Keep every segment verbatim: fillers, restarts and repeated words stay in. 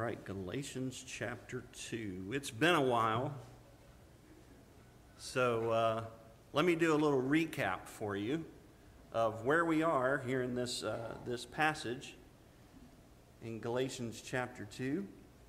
right, Galatians chapter two. It's been a while, so uh, let me do a little recap for you of where we are here in this, uh, this passage in Galatians chapter two.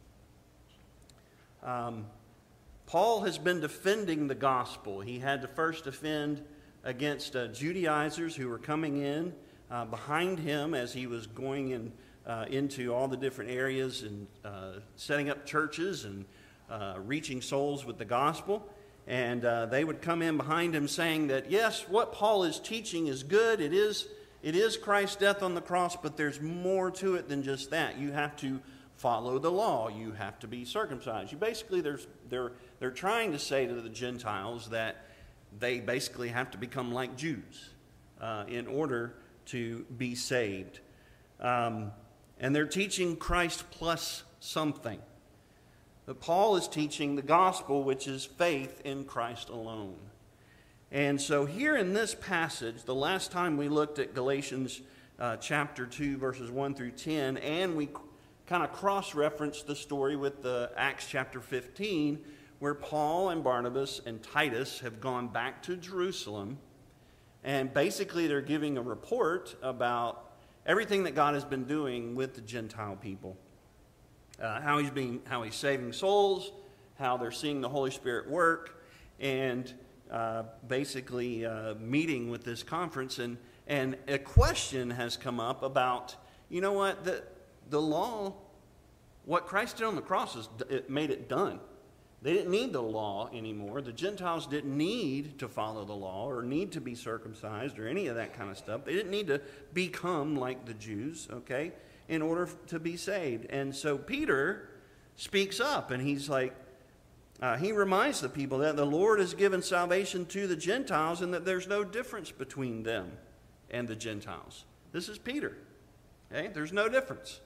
Um, Paul has been defending the gospel. He had to first defend against uh, Judaizers who were coming in uh, behind him as he was going in Uh, into all the different areas and uh, setting up churches and uh, reaching souls with the gospel. And uh, they would come in behind him saying that, yes, what Paul is teaching is good. It is, it is Christ's death on the cross, but there's more to it than just that. You have to follow the law. You have to be circumcised. You basically, there's, they're, they're trying to say to the Gentiles that they basically have to become like Jews uh, in order to be saved. Um, And they're teaching Christ plus something. But Paul is teaching the gospel, which is faith in Christ alone. And so here in this passage, the last time we looked at Galatians uh, chapter two, verses one through ten, and we kind of cross-referenced the story with the Acts chapter fifteen, where Paul and Barnabas and Titus have gone back to Jerusalem. And basically they're giving a report about everything that God has been doing with the Gentile people, uh, how he's being, how he's saving souls, how they're seeing the Holy Spirit work, and uh, basically uh, meeting with this conference. And and a question has come up about, you know what, the the law, what Christ did on the cross is it made it done. They didn't need the law anymore. The Gentiles didn't need to follow the law or need to be circumcised or any of that kind of stuff. They didn't need to become like the Jews, okay, in order to be saved. And so Peter speaks up, and he's like, uh, he reminds the people that the Lord has given salvation to the Gentiles and that there's no difference between them and the Gentiles. This is Peter, okay? There's no difference.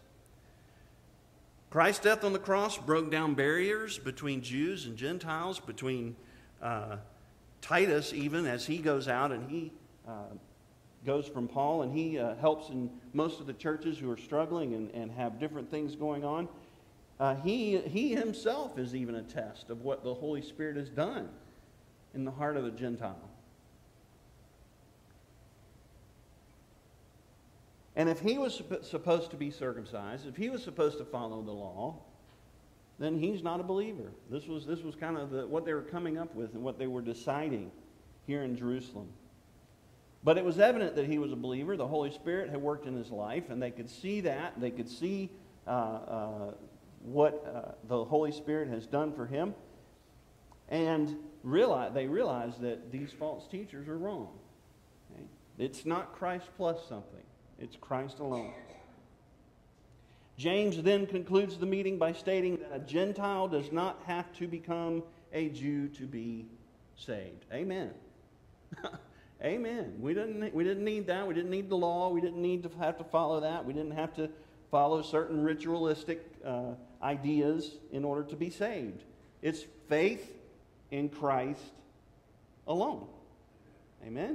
Christ's death on the cross broke down barriers between Jews and Gentiles, between uh, Titus even, as he goes out and he uh, goes from Paul, and he uh, helps in most of the churches who are struggling and, and have different things going on. Uh, he, he himself is even a test of what the Holy Spirit has done in the heart of a Gentile. And if he was supposed to be circumcised, if he was supposed to follow the law, then he's not a believer. This was, this was kind of the, what they were coming up with and what they were deciding here in Jerusalem. But it was evident that he was a believer. The Holy Spirit had worked in his life, and they could see that. They could see uh, uh, what uh, the Holy Spirit has done for him. And realize, they realized that these false teachers are wrong. Okay? It's not Christ plus something. It's Christ alone. James then concludes the meeting by stating that a Gentile does not have to become a Jew to be saved. Amen. Amen. We didn't, we didn't need that. We didn't need the law. We didn't need to have to follow that. We didn't have to follow certain ritualistic uh, ideas in order to be saved. It's faith in Christ alone. Amen.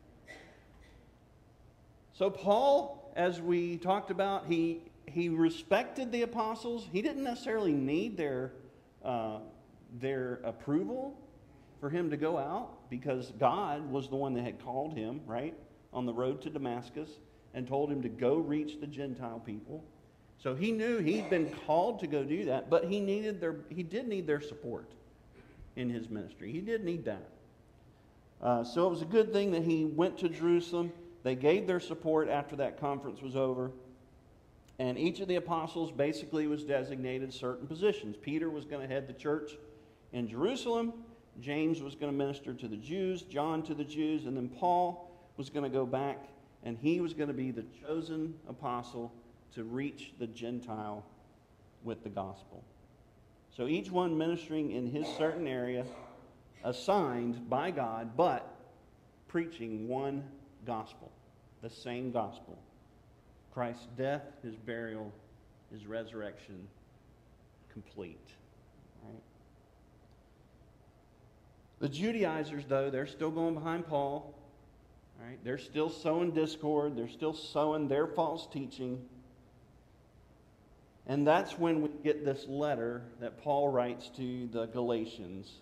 So Paul, as we talked about, he he respected the apostles. He didn't necessarily need their uh, their approval for him to go out, because God was the one that had called him, right, on the road to Damascus and told him to go reach the Gentile people. So he knew he'd been called to go do that, but he needed their he did need their support in his ministry. He did need that. Uh, so it was a good thing that he went to Jerusalem. They gave their support after that conference was over. And each of the apostles basically was designated certain positions. Peter was going to head the church in Jerusalem. James was going to minister to the Jews. John to the Jews. And then Paul was going to go back, and he was going to be the chosen apostle to reach the Gentile with the gospel. So each one ministering in his certain area, assigned by God, but preaching one gospel, the same gospel. Christ's death, his burial, his resurrection, complete. Right? The Judaizers, though, they're still going behind Paul. Right? They're still sowing discord. They're still sowing their false teaching. And that's when we get this letter that Paul writes to the Galatians.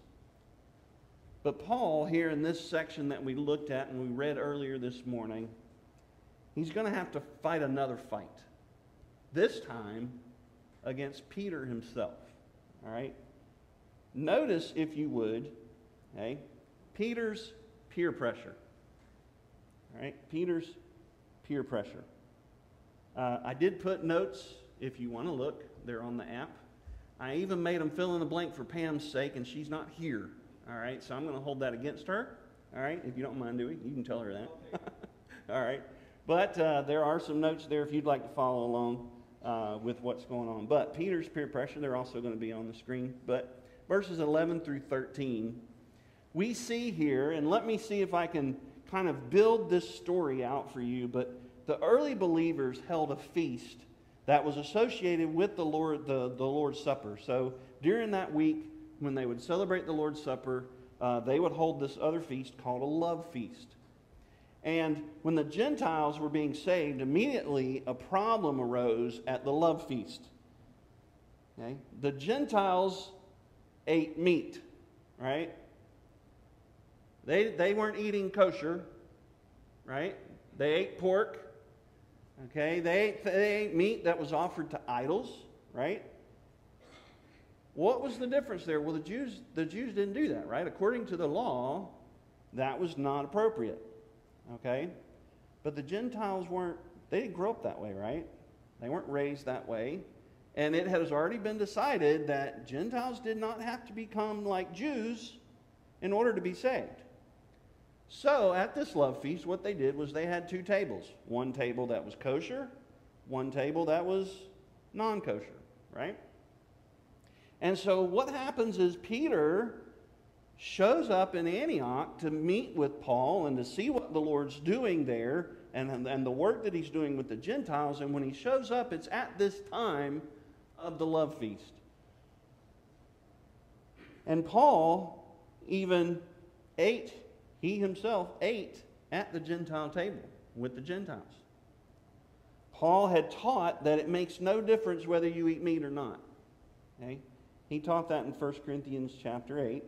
But Paul, here in this section that we looked at and we read earlier this morning, he's going to have to fight another fight. This time against Peter himself. All right? Notice, if you would, okay, Peter's peer pressure. All right? Peter's peer pressure. Uh, I did put notes, if you want to look. They're on the app. I even made them fill in the blank for Pam's sake, and she's not here. All right, so I'm going to hold that against her. All right, if you don't mind doing, you can tell her that. All right, but uh, there are some notes there if you'd like to follow along uh, with what's going on. But Peter's peer pressure, they're also going to be on the screen. But verses eleven through thirteen, we see here, and let me see if I can kind of build this story out for you. But the early believers held a feast that was associated with the Lord, the, the Lord's Supper. So during that week, when they would celebrate the Lord's Supper, uh, they would hold this other feast called a love feast. And when the Gentiles were being saved, immediately a problem arose at the love feast. Okay? The Gentiles ate meat, right? They, they weren't eating kosher, right? They ate pork. Okay? They ate, they ate meat that was offered to idols, right? What was the difference there? Well, the Jews, the Jews didn't do that, right? According to the law, that was not appropriate. Okay? But the Gentiles weren't, they didn't grow up that way, right? They weren't raised that way. And it has already been decided that Gentiles did not have to become like Jews in order to be saved. So at this love feast, what they did was they had two tables. One table that was kosher, one table that was non-kosher, right? And so what happens is Peter shows up in Antioch to meet with Paul and to see what the Lord's doing there and, and the work that he's doing with the Gentiles. And when he shows up, it's at this time of the love feast. And Paul even ate, he himself ate at the Gentile table with the Gentiles. Paul had taught that it makes no difference whether you eat meat or not. Okay? He taught that in First Corinthians chapter eight.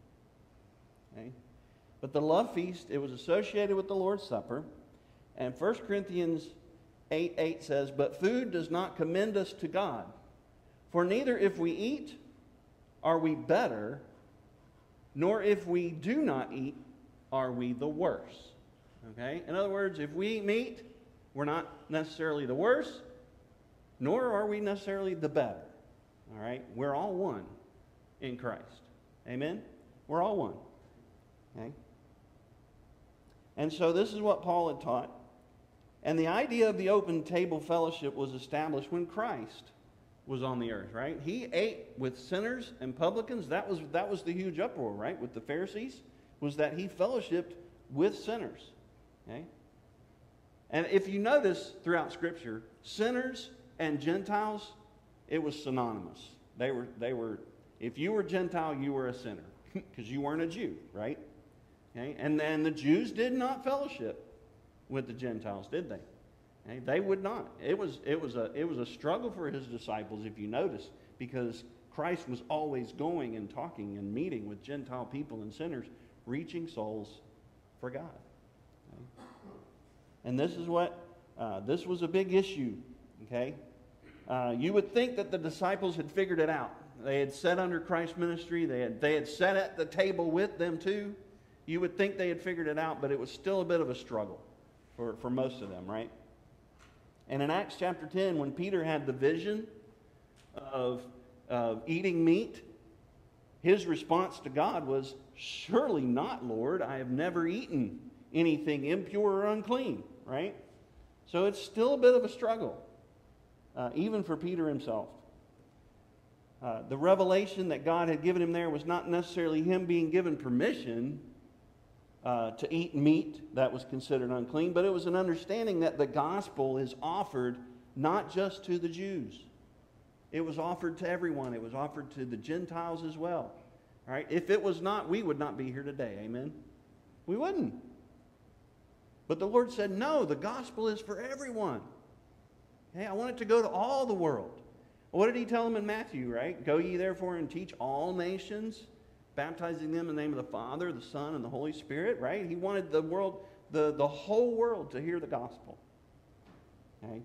Okay? But the love feast, it was associated with the Lord's Supper. And First Corinthians eight eight says, "But food does not commend us to God. For neither if we eat are we better, nor if we do not eat are we the worse." Okay? In other words, if we eat meat, we're not necessarily the worse, nor are we necessarily the better. All right? We're all one in Christ. Amen? We're all one. Okay? And so this is what Paul had taught. And the idea of the open table fellowship was established when Christ was on the earth, right? He ate with sinners and publicans. That was, that was the huge uproar, right, with the Pharisees, was that he fellowshiped with sinners. Okay? And if you notice throughout Scripture, sinners and Gentiles, it was synonymous. They were, they were, if you were Gentile, you were a sinner because you weren't a Jew, right? Okay? And then the Jews did not fellowship with the Gentiles, did they? Okay? They would not. It was, it was a, it was a struggle for his disciples, if you notice, because Christ was always going and talking and meeting with Gentile people and sinners, reaching souls for God. Okay? And this is what, uh, this was a big issue, okay? Uh, you would think that the disciples had figured it out. They had sat under Christ's ministry. They had, they had sat at the table with them too. You would think they had figured it out, but it was still a bit of a struggle for, for most of them, right? And in Acts chapter ten, when Peter had the vision of, of eating meat, his response to God was, "Surely not, Lord. I have never eaten anything impure or unclean," right? So it's still a bit of a struggle. Uh, even for Peter himself. Uh, the revelation that God had given him there was not necessarily him being given permission uh, to eat meat that was considered unclean, but it was an understanding that the gospel is offered not just to the Jews. It was offered to everyone. It was offered to the Gentiles as well. All right? If it was not, we would not be here today. Amen? We wouldn't. But the Lord said, no, the gospel is for everyone. Hey, I want it to go to all the world. What did he tell them in Matthew, right? Go ye therefore and teach all nations, baptizing them in the name of the Father, the Son, and the Holy Spirit, right? He wanted the world, the, the whole world to hear the gospel. Okay?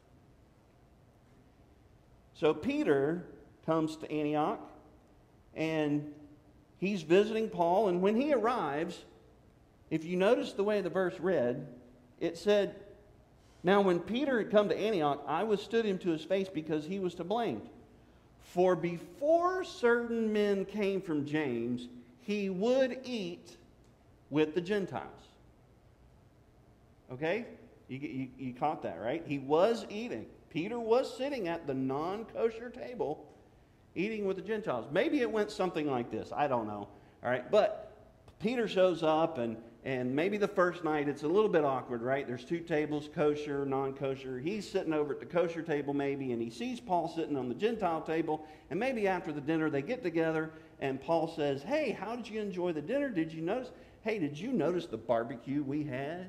So Peter comes to Antioch, and he's visiting Paul, and when he arrives, if you notice the way the verse read, it said, now when Peter had come to Antioch, I withstood him to his face because he was to blame. For before certain men came from James, he would eat with the Gentiles. Okay? You, you, you caught that, right? He was eating. Peter was sitting at the non-kosher table eating with the Gentiles. Maybe it went something like this. I don't know. All right? But Peter shows up, and, and maybe the first night it's a little bit awkward, right? There's two tables, kosher, non-kosher. He's sitting over at the kosher table maybe, and he sees Paul sitting on the Gentile table. And maybe after the dinner they get together, and Paul says, hey, how did you enjoy the dinner? Did you notice? Hey, did you notice the barbecue we had?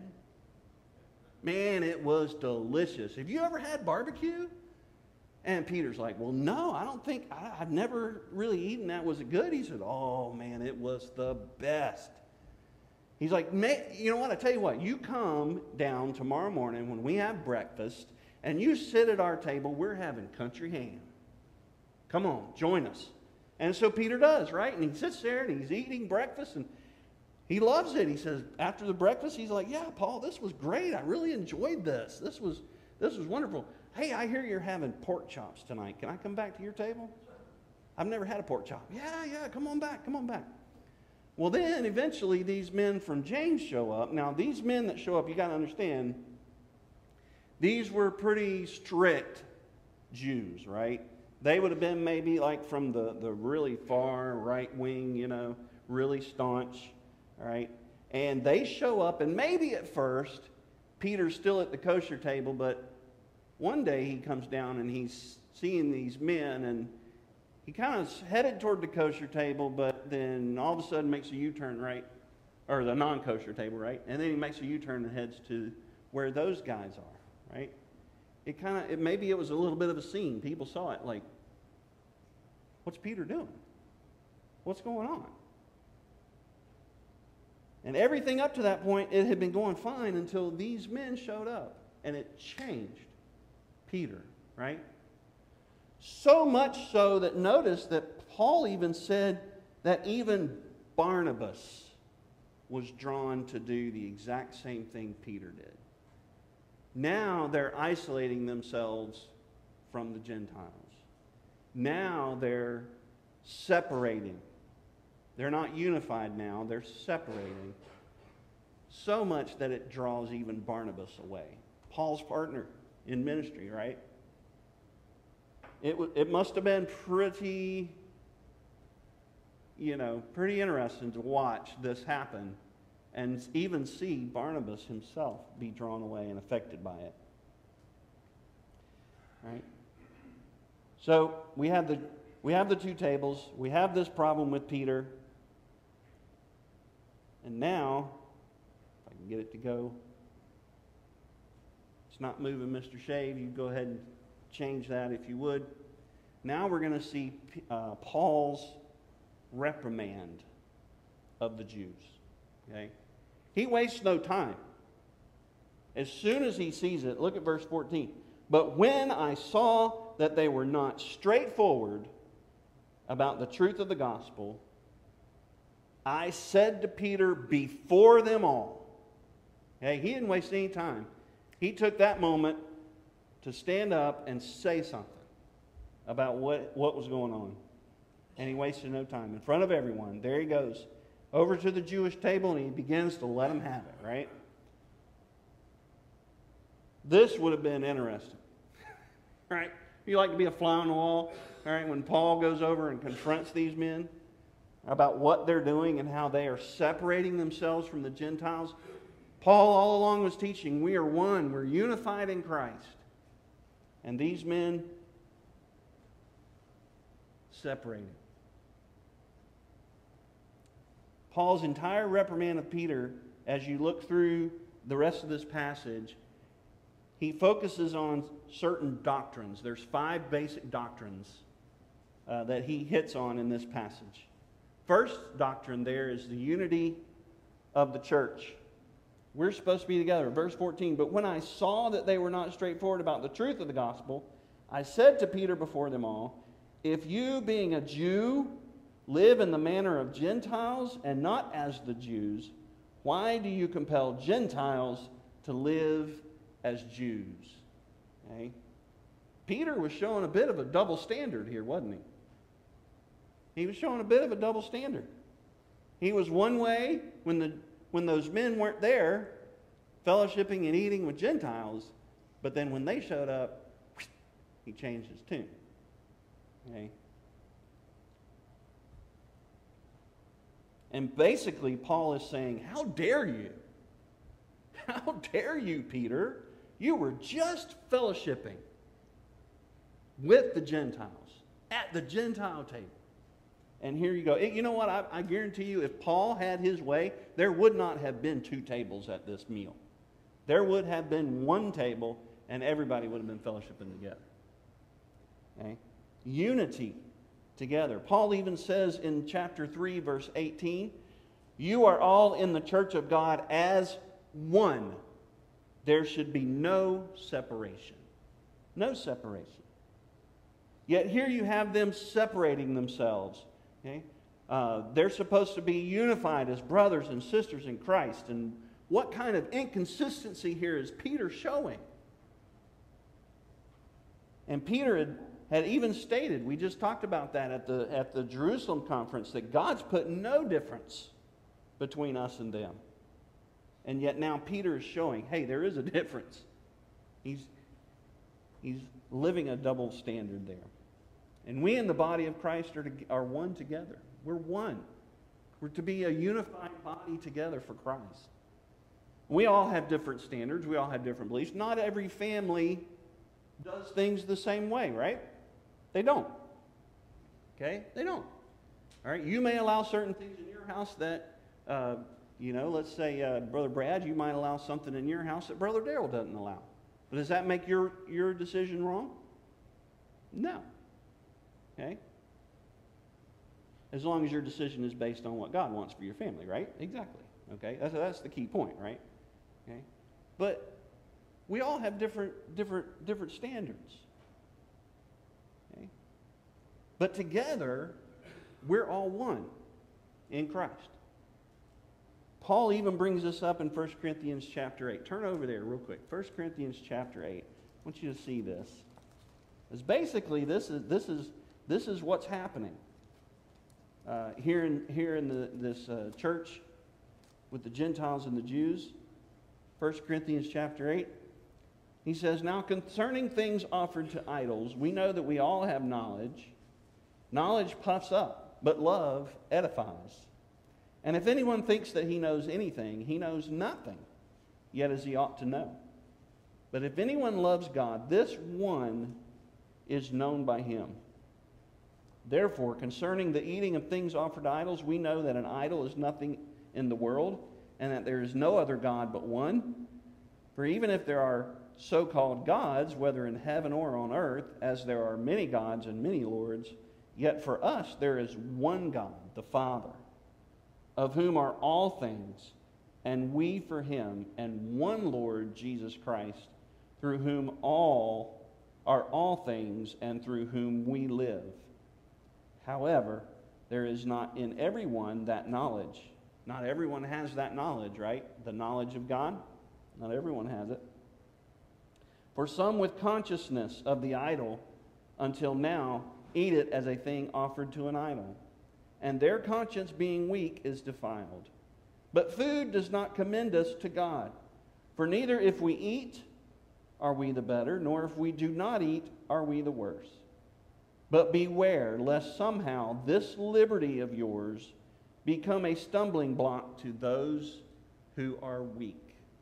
Man, it was delicious. Have you ever had barbecue? And Peter's like, well, no, I don't think, I, I've never really eaten that. Was it good? He said, oh, man, it was the best. He's like, you know what, I tell you what, you come down tomorrow morning when we have breakfast, and you sit at our table, we're having country ham. Come on, join us. And so Peter does, right? And he sits there, and he's eating breakfast, and he loves it. He says, after the breakfast, he's like, yeah, Paul, this was great. I really enjoyed this. This was, this was wonderful. Hey, I hear you're having pork chops tonight. Can I come back to your table? I've never had a pork chop. Yeah, yeah, come on back, come on back. Well, then eventually these men from James show up. Now, these men that show up, you got to understand, these were pretty strict Jews, right? They would have been maybe like from the, the really far right wing, you know, really staunch. All right, and they show up, and maybe at first Peter's still at the kosher table, but one day he comes down and he's seeing these men, and he kind of headed toward the kosher table, but then all of a sudden makes a U-turn, right, or the non-kosher table, right, and then he makes a U-turn and heads to where those guys are, right. It kind of, it maybe it was a little bit of a scene. People saw it like, what's Peter doing? What's going on? And everything up to that point, it had been going fine until these men showed up. And it changed Peter, right? So much so that notice that Paul even said that even Barnabas was drawn to do the exact same thing Peter did. Now they're isolating themselves from the Gentiles. Now they're separating. They're not unified now, they're separating. So much that it draws even Barnabas away. Paul's partner in ministry, right? It, w- it must have been pretty, you know, pretty interesting to watch this happen and even see Barnabas himself be drawn away and affected by it. Right? So we have the we have the two tables. We have this problem with Peter. And now, if I can get it to go, it's not moving, Mister Shave. You go ahead and change that if you would. Now we're going to see uh, Paul's reprimand of the Jews. Okay? He wastes no time. As soon as he sees it, look at verse fourteen. But when I saw that they were not straightforward about the truth of the gospel, I said to Peter before them all. Hey, he didn't waste any time. He took that moment to stand up and say something about what, what was going on. And he wasted no time. In front of everyone, there he goes, over to the Jewish table, and he begins to let them have it, right? This would have been interesting. Right? You like to be a fly on the wall, all right, when Paul goes over and confronts these men about what they're doing and how they are separating themselves from the Gentiles. Paul all along was teaching, we are one, we're unified in Christ. And these men separated. Paul's entire reprimand of Peter, as you look through the rest of this passage, he focuses on certain doctrines. There's five basic doctrines uh, that he hits on in this passage. First doctrine there is the unity of the church. We're supposed to be together. Verse fourteen, but when I saw that they were not straightforward about the truth of the gospel, I said to Peter before them all, if you, being a Jew, live in the manner of Gentiles and not as the Jews, why do you compel Gentiles to live as Jews? Okay? Peter was showing a bit of a double standard here, wasn't he? He was showing a bit of a double standard. He was one way when the when those men weren't there, fellowshipping and eating with Gentiles, but then when they showed up, he changed his tune. Okay? And basically, Paul is saying, how dare you? How dare you, Peter? You were just fellowshipping with the Gentiles, at the Gentile table. And here you go. You know what? I, I guarantee you, if Paul had his way, there would not have been two tables at this meal. There would have been one table, and everybody would have been fellowshipping together. Okay? Unity together. Paul even says in chapter three, verse eighteen, you are all in the church of God as one. There should be no separation. No separation. Yet here you have them separating themselves. Okay? Uh, they're supposed to be unified as brothers and sisters in Christ. And what kind of inconsistency here is Peter showing? And Peter had, had even stated, we just talked about that at the, at the Jerusalem conference, that God's put no difference between us and them. And yet now Peter is showing, hey, there is a difference. He's, he's living a double standard there. And we in the body of Christ are, to, are one together. We're one. We're to be a unified body together for Christ. We all have different standards. We all have different beliefs. Not every family does things the same way, right? They don't. Okay? They don't. All right? You may allow certain things in your house that, uh, you know, let's say, uh, Brother Brad, you might allow something in your house that Brother Darrell doesn't allow. But does that make your, your decision wrong? No. Okay? As long as your decision is based on what God wants for your family, right? Exactly. Okay? That's, that's the key point, right? Okay? But we all have different, different, different standards. Okay? But together, we're all one in Christ. Paul even brings this up in First Corinthians chapter eight. Turn over there real quick. First Corinthians chapter eight. I want you to see this. Because basically, this is this is this is what's happening uh, here in here in the, this uh, church with the Gentiles and the Jews. First Corinthians chapter eight. He says, now concerning things offered to idols, we know that we all have knowledge. Knowledge puffs up, but love edifies. And if anyone thinks that he knows anything, he knows nothing, yet as he ought to know. But if anyone loves God, this one is known by him. Therefore, concerning the eating of things offered to idols, we know that an idol is nothing in the world, and that there is no other God but one. For even if there are so-called gods, whether in heaven or on earth, as there are many gods and many lords, yet for us there is one God, the Father, of whom are all things, and we for him, and one Lord, Jesus Christ, through whom all are all things, and through whom we live. However, there is not in everyone that knowledge. Not everyone has that knowledge, right? The knowledge of God. Not everyone has it. For some with consciousness of the idol until now eat it as a thing offered to an idol, and their conscience being weak is defiled. But food does not commend us to God. For neither if we eat are we the better, nor if we do not eat are we the worse. But beware lest somehow this liberty of yours become a stumbling block to those who are weak.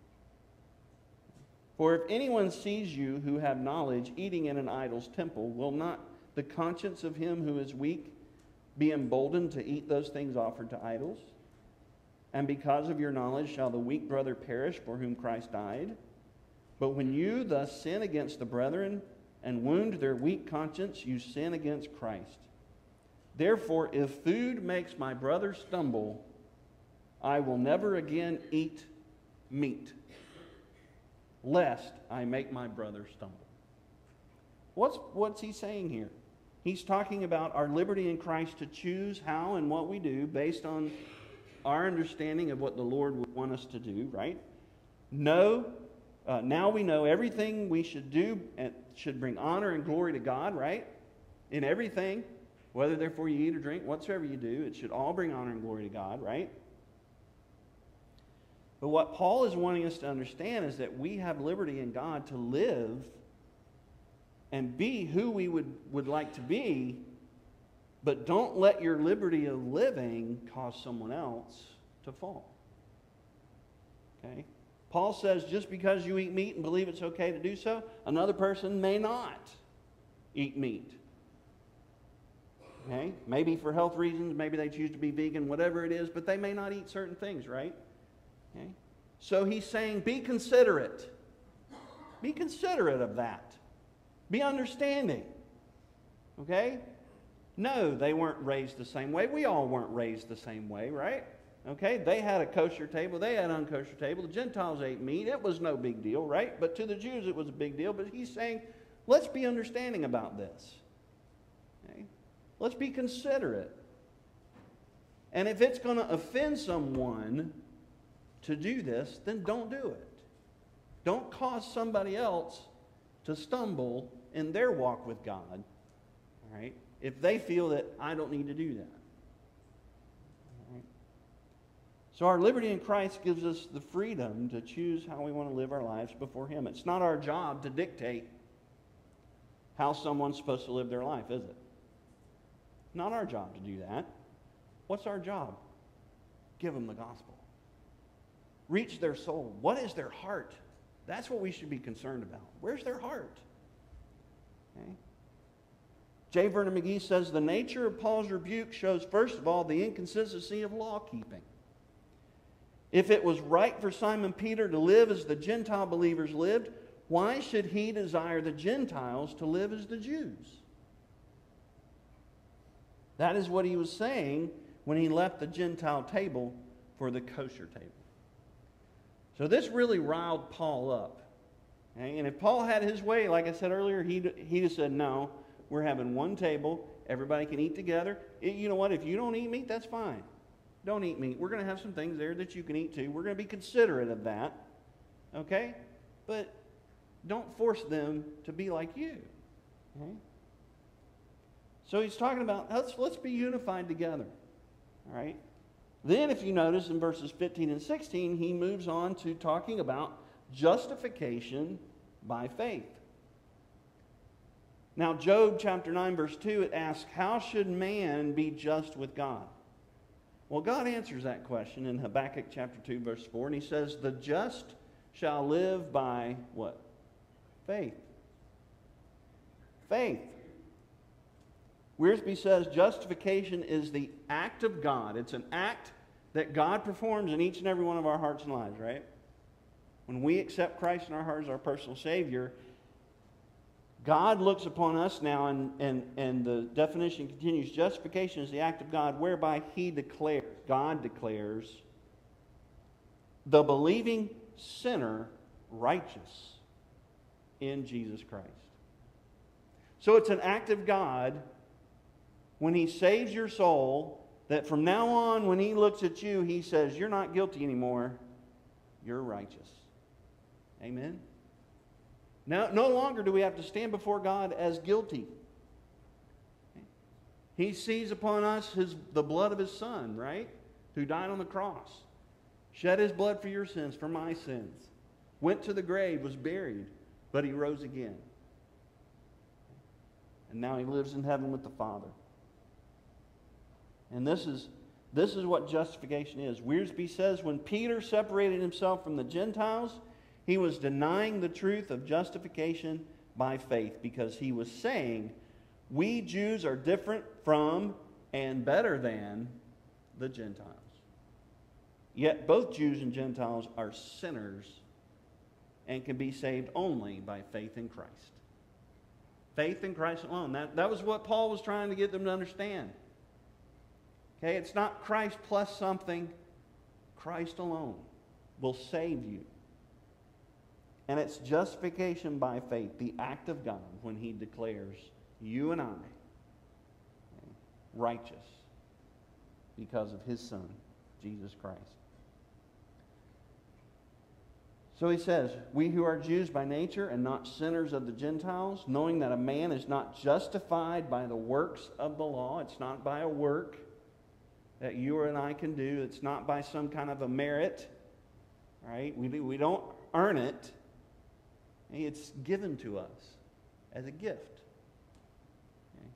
For if anyone sees you who have knowledge eating in an idol's temple, will not the conscience of him who is weak be emboldened to eat those things offered to idols? And because of your knowledge shall the weak brother perish for whom Christ died? But when you thus sin against the brethren and wound their weak conscience, you sin against Christ. Therefore, if food makes my brother stumble, I will never again eat meat, lest I make my brother stumble. What's, what's he saying here? He's talking about our liberty in Christ to choose how and what we do based on our understanding of what the Lord would want us to do, right? No, uh, now we know everything we should do and should bring honor and glory to God, right? In everything, whether therefore you eat or drink, whatsoever you do, it should all bring honor and glory to God, right? But what Paul is wanting us to understand is that we have liberty in God to live and be who we would, would like to be, but don't let your liberty of living cause someone else to fall. Okay? Paul says just because you eat meat and believe it's okay to do so, another person may not eat meat. Okay? Maybe for health reasons, maybe they choose to be vegan, whatever it is, but they may not eat certain things, right? Okay? So he's saying be considerate. Be considerate of that. Be understanding. Okay? No, they weren't raised the same way. We all weren't raised the same way, right? Okay? They had a kosher table. They had an unkosher table. The Gentiles ate meat. It was no big deal, right? But to the Jews it was a big deal. But he's saying, let's be understanding about this. Okay? Let's be considerate. And if it's going to offend someone to do this, then don't do it. Don't cause somebody else to stumble in their walk with God, all right, if they feel that I don't need to do that. All right? So our liberty in Christ gives us the freedom to choose how we want to live our lives before Him. It's not our job to dictate how someone's supposed to live their life, is it? Not our job to do that. What's our job? Give them the gospel. Reach their soul. What is their heart? That's what we should be concerned about. Where's their heart? Okay. J. Vernon McGee says, the nature of Paul's rebuke shows, first of all, the inconsistency of law-keeping. If it was right for Simon Peter to live as the Gentile believers lived, why should he desire the Gentiles to live as the Jews? That is what he was saying when he left the Gentile table for the kosher table. So this really riled Paul up. Okay? And if Paul had his way, like I said earlier, he'd, he'd have said, no, we're having one table. Everybody can eat together. It, you know what? If you don't eat meat, that's fine. Don't eat meat. We're going to have some things there that you can eat too. We're going to be considerate of that. Okay? But don't force them to be like you. Okay? So he's talking about, let's, let's be unified together. All right? Then, if you notice in verses fifteen and sixteen, he moves on to talking about justification by faith. Now, Job chapter nine, verse two, it asks, how should man be just with God? Well, God answers that question in Habakkuk chapter two, verse four, and he says, the just shall live by what? Faith. Faith. Wiersbe says justification is the act of God. It's an act that God performs in each and every one of our hearts and lives, right? When we accept Christ in our hearts as our personal Savior, God looks upon us now, and, and, and the definition continues, justification is the act of God whereby He declares, God declares, the believing sinner righteous in Jesus Christ. So it's an act of God when He saves your soul, that from now on, when He looks at you, He says, you're not guilty anymore, you're righteous. Amen? Now, no longer do we have to stand before God as guilty. He sees upon us his, the blood of His Son, right? Who died on the cross. Shed His blood for your sins, for my sins. Went to the grave, was buried, but He rose again. And now He lives in heaven with the Father. And this is, this is what justification is. Wiersbe says, when Peter separated himself from the Gentiles, he was denying the truth of justification by faith, because he was saying, we Jews are different from and better than the Gentiles. Yet both Jews and Gentiles are sinners and can be saved only by faith in Christ. Faith in Christ alone. That, that was what Paul was trying to get them to understand. Okay, it's not Christ plus something. Christ alone will save you. And it's justification by faith, the act of God, when He declares you and I okay, righteous because of His Son, Jesus Christ. So he says, we who are Jews by nature and not sinners of the Gentiles, knowing that a man is not justified by the works of the law. It's not by a work that you and I can do. It's not by some kind of a merit. Right? We, we don't earn it. It's given to us as a gift. Okay?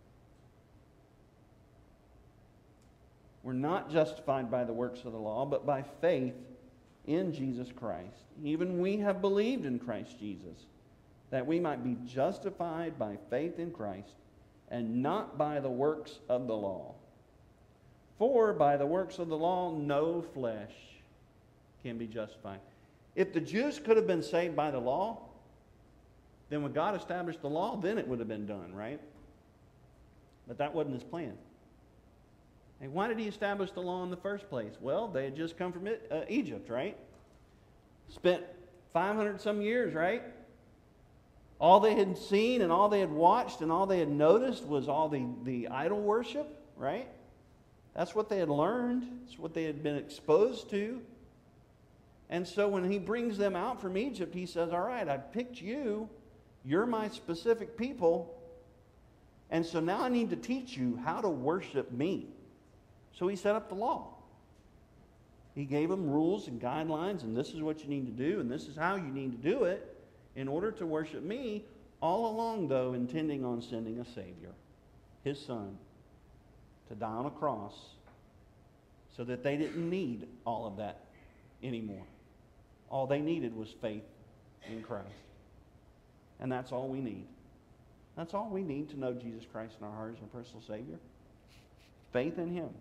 We're not justified by the works of the law, but by faith in Jesus Christ. Even we have believed in Christ Jesus, that we might be justified by faith in Christ, and not by the works of the law. For by the works of the law, no flesh can be justified. If the Jews could have been saved by the law, then when God established the law, then it would have been done, right? But that wasn't His plan. And why did He establish the law in the first place? Well, they had just come from it, uh, Egypt, right? Spent five hundred some years, right? All they had seen and all they had watched and all they had noticed was all the, the idol worship, right? That's what they had learned. It's what they had been exposed to. And so when He brings them out from Egypt, He says, all right, I've picked you. You're my specific people. And so now I need to teach you how to worship me. So He set up the law. He gave them rules and guidelines, and this is what you need to do, and this is how you need to do it in order to worship me, all along, though, intending on sending a Savior, His Son, to die on a cross so that they didn't need all of that anymore. All they needed was faith in Christ. And that's all we need. That's all we need to know Jesus Christ in our heart as our personal Savior. Faith in Him.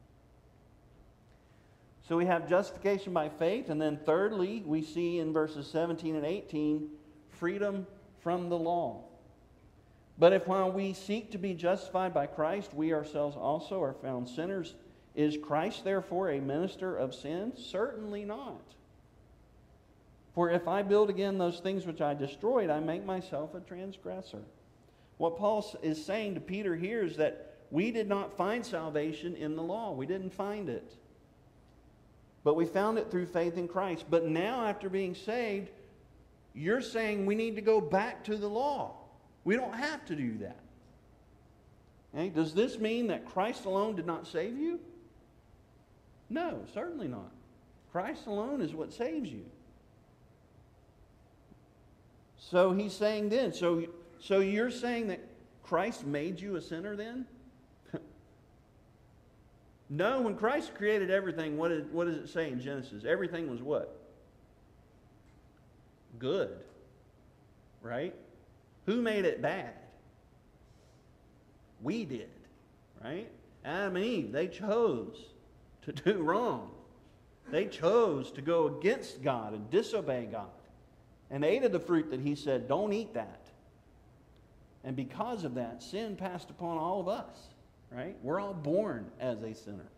So we have justification by faith, and then thirdly, we see in verses seventeen and eighteen, freedom from the law. But if while we seek to be justified by Christ, we ourselves also are found sinners, is Christ therefore a minister of sin? Certainly not. For if I build again those things which I destroyed, I make myself a transgressor. What Paul is saying to Peter here is that we did not find salvation in the law. We didn't find it. But we found it through faith in Christ. But now, after being saved, you're saying we need to go back to the law. We don't have to do that. Okay? Does this mean that Christ alone did not save you? No, certainly not. Christ alone is what saves you. So he's saying then, so, so you're saying that Christ made you a sinner then? No, when Christ created everything, what, did, what does it say in Genesis? Everything was what? Good. Right? Who made it bad? We did. Right? Adam and Eve, they chose to do wrong. They chose to go against God and disobey God. And ate of the fruit that He said, don't eat that. And because of that, sin passed upon all of us. Right? We're all born as a sinner.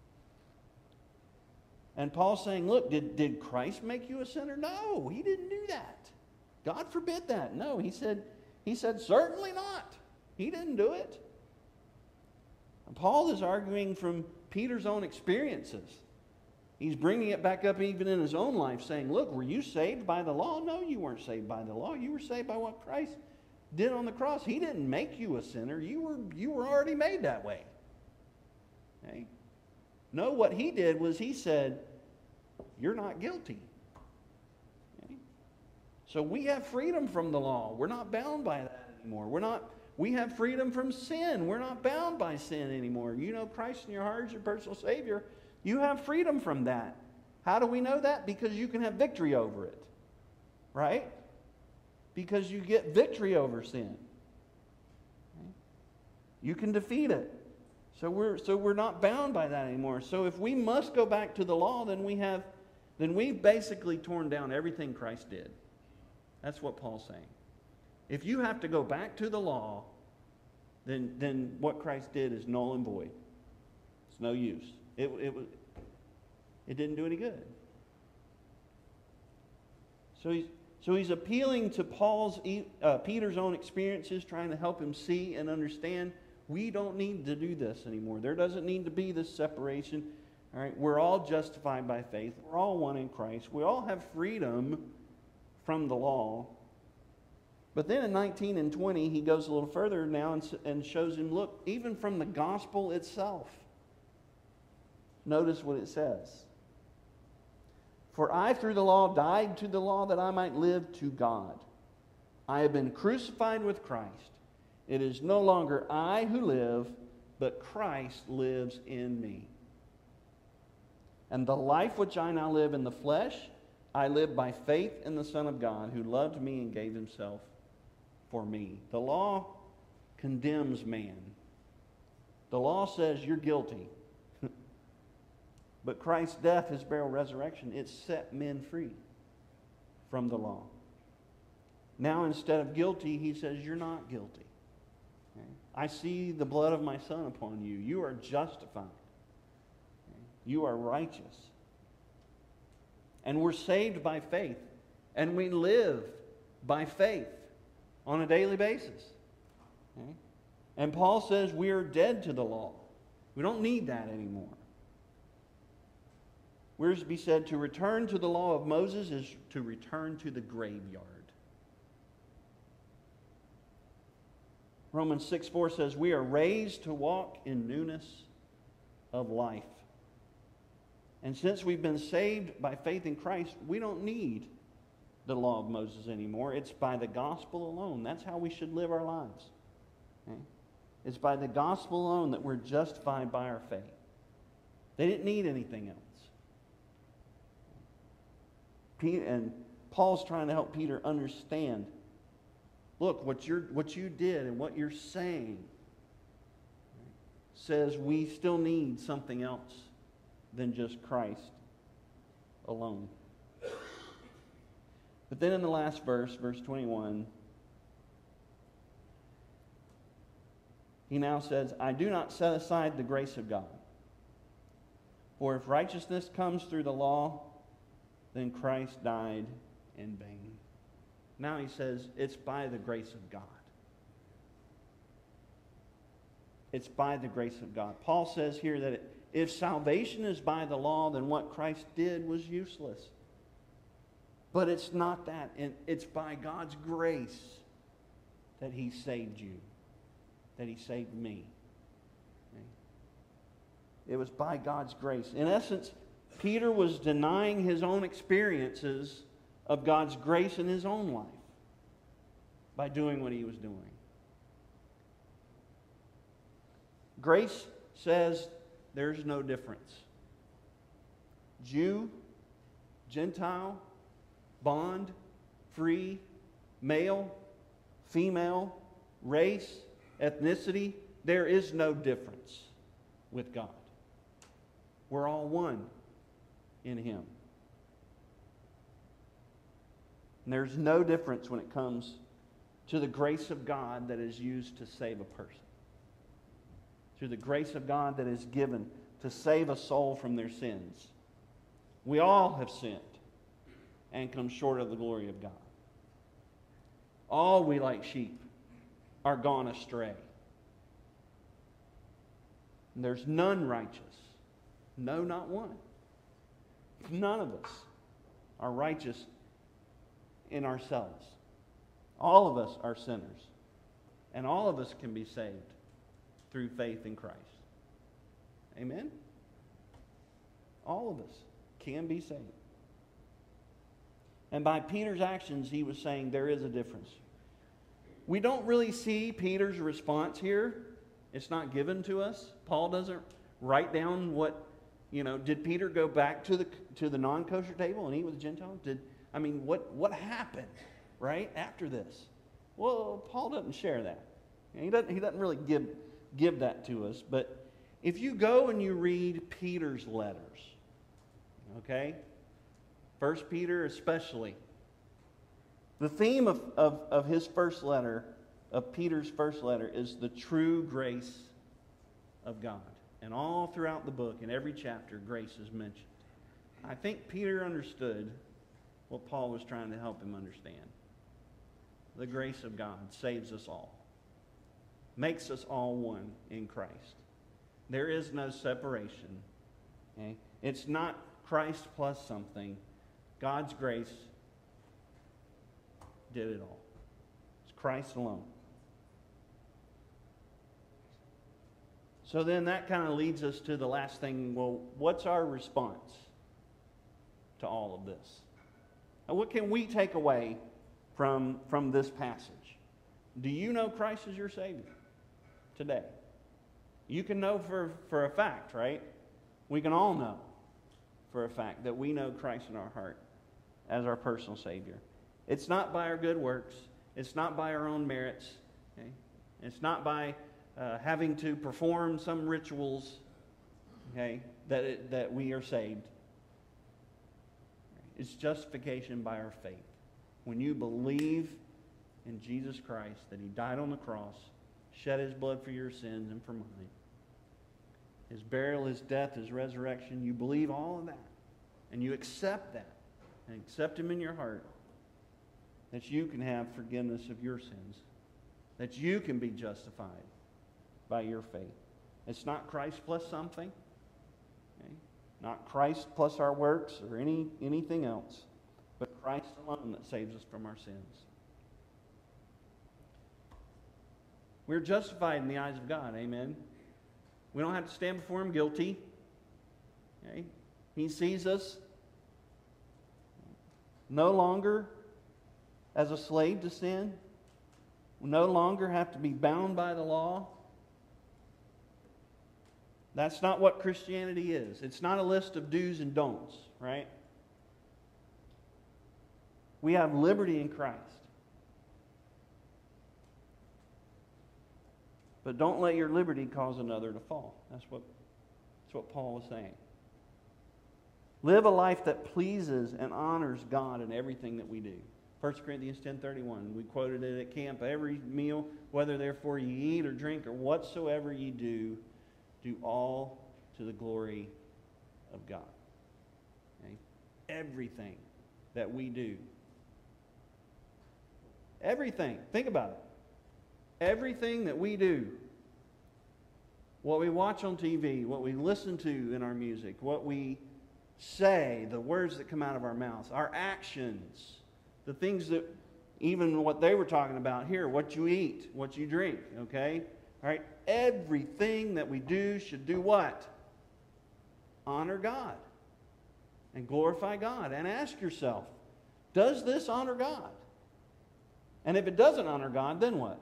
And Paul's saying, look, did, did Christ make you a sinner? No, He didn't do that. God forbid that. No, he said, he said, certainly not. He didn't do it. And Paul is arguing from Peter's own experiences. He's bringing it back up even in his own life, saying, look, were you saved by the law? No, you weren't saved by the law. You were saved by what Christ did on the cross. He didn't make you a sinner. You were, you were already made that way. Okay? No, what He did was He said, you're not guilty. Okay? So we have freedom from the law. We're not bound by that anymore. We're not, we have freedom from sin. We're not bound by sin anymore. You know Christ in your heart as your personal Savior. You have freedom from that. How do we know that? Because you can have victory over it. Right? Because you get victory over sin. Okay? You can defeat it. So we're so we're not bound by that anymore. So if we must go back to the law, then we have then we've basically torn down everything Christ did. That's what Paul's saying. If you have to go back to the law, then, then what Christ did is null and void. It's no use. It, it, was, it didn't do any good. So he's, so he's appealing to Paul's, uh, Peter's own experiences, trying to help him see and understand we don't need to do this anymore. There doesn't need to be this separation. All right, we're all justified by faith. We're all one in Christ. We all have freedom from the law. But then in nineteen and twenty, he goes a little further now and, and shows him, look, even from the gospel itself. Notice what it says. For I through the law died to the law that I might live to God. I have been crucified with Christ. It is no longer I who live, but Christ lives in me. And the life which I now live in the flesh, I live by faith in the Son of God, who loved me and gave himself for me. The law condemns man. The law says you're guilty. But Christ's death, his burial, resurrection, it set men free from the law. Now instead of guilty, he says you're not guilty. Okay? I see the blood of my Son upon you. You are justified. Okay? You are righteous. And we're saved by faith. And we live by faith on a daily basis. Okay? And Paul says we are dead to the law. We don't need that anymore. Wiersbe said, to return to the law of Moses is to return to the graveyard. Romans six four says, we are raised to walk in newness of life. And since we've been saved by faith in Christ, we don't need the law of Moses anymore. It's by the gospel alone. That's how we should live our lives. Okay? It's by the gospel alone that we're justified by our faith. They didn't need anything else. Peter, and Paul's trying to help Peter understand, look, what you're what you did and what you're saying says we still need something else than just Christ alone. But then in the last verse, verse twenty-one, he now says, I do not set aside the grace of God. For if righteousness comes through the law, then Christ died in vain. Now he says, it's by the grace of God. It's by the grace of God. Paul says here that it, if salvation is by the law, then what Christ did was useless. But it's not that. It's by God's grace that he saved you, that he saved me. Okay? It was by God's grace. In essence, Peter was denying his own experiences of God's grace in his own life by doing what he was doing. Grace says there's no difference. Jew, Gentile, bond, free, male, female, race, ethnicity, there is no difference with God. We're all one in him. And there's no difference when it comes to the grace of God that is used to save a person. To the grace of God that is given to save a soul from their sins. We all have sinned and come short of the glory of God. All we like sheep are gone astray. And there's none righteous. No, not one. None of us are righteous in ourselves. All of us are sinners. And all of us can be saved through faith in Christ. Amen? All of us can be saved. And by Peter's actions, he was saying there is a difference. We don't really see Peter's response here. It's not given to us. Paul doesn't write down what, you know, did Peter go back to the to the non-kosher table and eat with the Gentiles? Did I mean, what, what happened, right, after this? Well, Paul doesn't share that. He doesn't, he doesn't really give, give that to us. But if you go and you read Peter's letters, okay, First Peter especially, The theme of, of, of his first letter, of Peter's first letter, is the true grace of God. And all throughout the book, in every chapter, grace is mentioned. I think Peter understood what Paul was trying to help him understand. The grace of God saves us all, makes us all one in Christ. There is no separation. Okay? It's not Christ plus something. God's grace did it all. It's Christ alone. So then that kind of leads us to the last thing. Well, what's our response to all of this? Now, what can we take away from, from this passage? Do you know Christ as your Savior today? You can know for, for a fact, right? We can all know for a fact that we know Christ in our heart as our personal Savior. It's not by our good works. It's not by our own merits. Okay? It's not by uh, having to perform some rituals, okay, that, it, that we are saved. It's justification by our faith. When you believe in Jesus Christ, that He died on the cross, shed His blood for your sins and for mine, His burial, His death, His resurrection, you believe all of that, and you accept that, and accept Him in your heart, that you can have forgiveness of your sins, that you can be justified by your faith. It's not Christ plus something, okay? Not Christ plus our works or any anything else, but Christ alone that saves us from our sins. We're justified in the eyes of God, amen? We don't have to stand before Him guilty. Okay? He sees us no longer as a slave to sin. We no longer have to be bound by the law. That's not what Christianity is. It's not a list of do's and don'ts, right? We have liberty in Christ. But don't let your liberty cause another to fall. That's what, that's what Paul was saying. Live a life that pleases and honors God in everything that we do. First Corinthians ten thirty-one, we quoted it at camp. Every meal, whether therefore ye eat or drink or whatsoever ye do, do all to the glory of God. Okay? Everything that we do. Everything. Think about it. Everything that we do, what we watch on T V, what we listen to in our music, what we say, the words that come out of our mouths, our actions, the things that, even what they were talking about here, what you eat, what you drink, okay? All right? Everything that we do should do what? Honor God and glorify God. And ask yourself, does this honor God? And if it doesn't honor God, then what?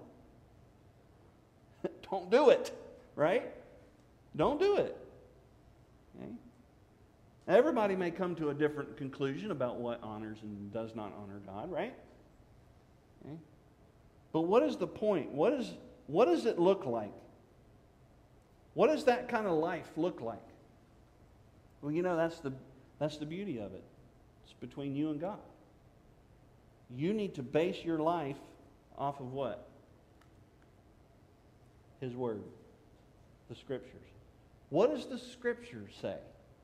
Don't do it, right? Don't do it. Okay? Everybody may come to a different conclusion about what honors and does not honor God, right? Okay? But what is the point? What is, what does it look like? What does that kind of life look like? Well, you know, that's the, that's the beauty of it. It's between you and God. You need to base your life off of what? His Word. The Scriptures. What does the Scripture say?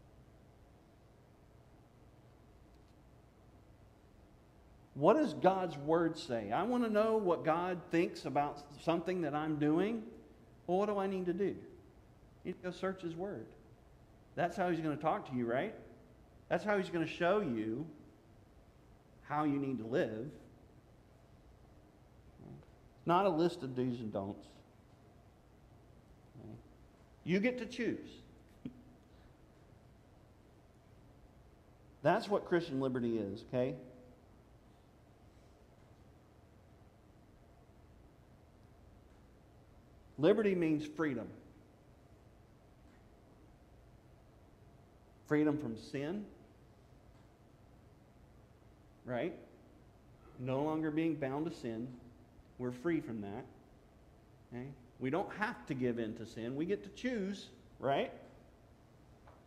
What does God's Word say? I want to know what God thinks about something that I'm doing. Well, what do I need to do? You need to go search His Word. That's how He's going to talk to you, right? That's how He's going to show you how you need to live. It's not a list of do's and don'ts. You get to choose. That's what Christian liberty is, okay? Liberty means freedom. Freedom from sin. Right? No longer being bound to sin. We're free from that. Okay? We don't have to give in to sin. We get to choose, right?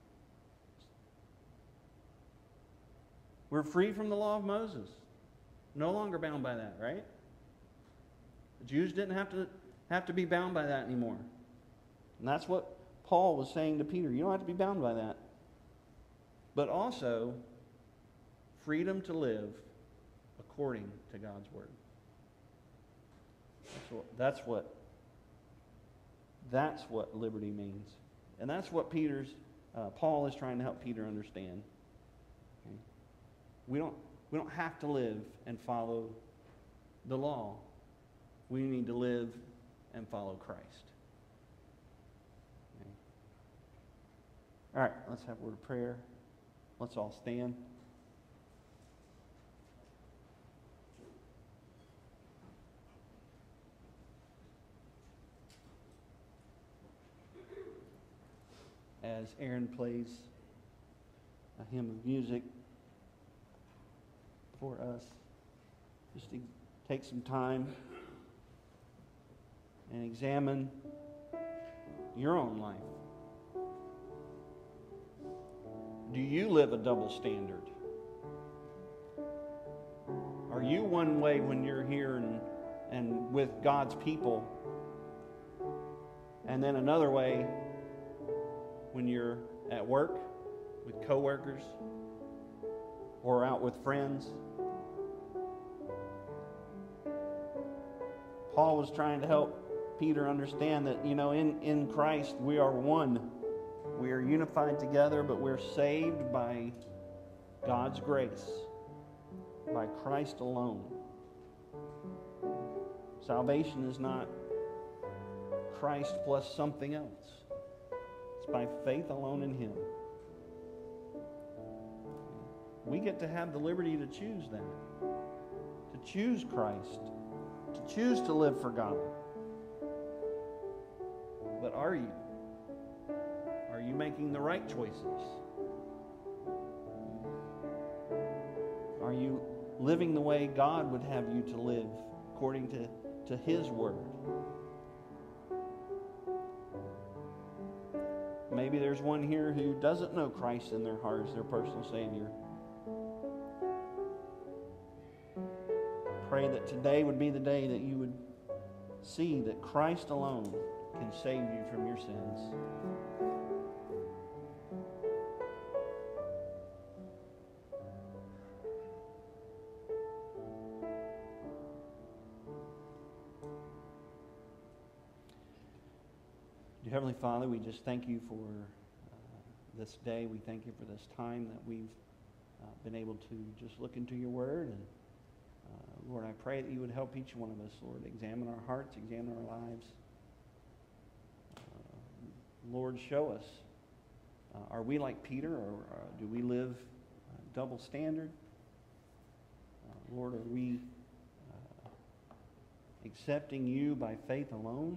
We're free from the law of Moses. No longer bound by that, right? The Jews didn't have to have to be bound by that anymore. And that's what Paul was saying to Peter. You don't have to be bound by that. But also, freedom to live according to God's Word. That's what, that's what, that's what liberty means. And that's what Peter's, uh, Paul is trying to help Peter understand. Okay? We don't, we don't have to live and follow the law. We need to live and follow Christ. Okay? All right, let's have a word of prayer. Let's all stand. As Aaron plays a hymn of music for us, just to take some time and examine your own life. Do you live a double standard? Are you one way when you're here and, and with God's people, and then another way when you're at work with coworkers or out with friends? Paul was trying to help Peter understand that, you know, in, in Christ we are one. We are unified together, but we're saved by God's grace, by Christ alone. Salvation is not Christ plus something else. It's by faith alone in Him. We get to have the liberty to choose that, to choose Christ, to choose to live for God. But are you? Are you making the right choices? Are you living the way God would have you to live according to, to His Word? Maybe there's one here who doesn't know Christ in their heart as their personal Savior. Pray that today would be the day that you would see that Christ alone can save you from your sins. Dear Heavenly Father, we just thank you for uh, this day. We thank you for this time that we've uh, been able to just look into your Word. And uh, Lord, I pray that you would help each one of us, Lord, examine our hearts, examine our lives. Uh, Lord, show us. Uh, are we like Peter, or uh, do we live uh, double standard? Uh, Lord, are we uh, accepting you by faith alone?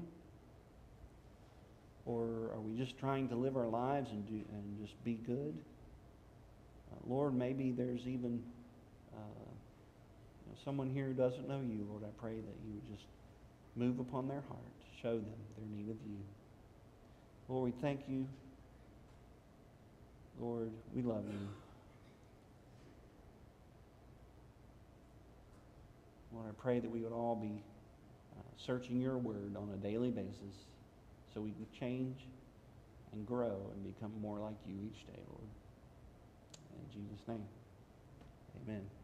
Or are we just trying to live our lives and do and just be good? Uh, Lord, maybe there's even uh, you know, someone here who doesn't know you. Lord, I pray that you would just move upon their heart, show them their need of you. Lord, we thank you. Lord, we love you. Lord, I pray that we would all be uh, searching your word on a daily basis, so we can change and grow and become more like you each day, Lord. In Jesus' name, amen.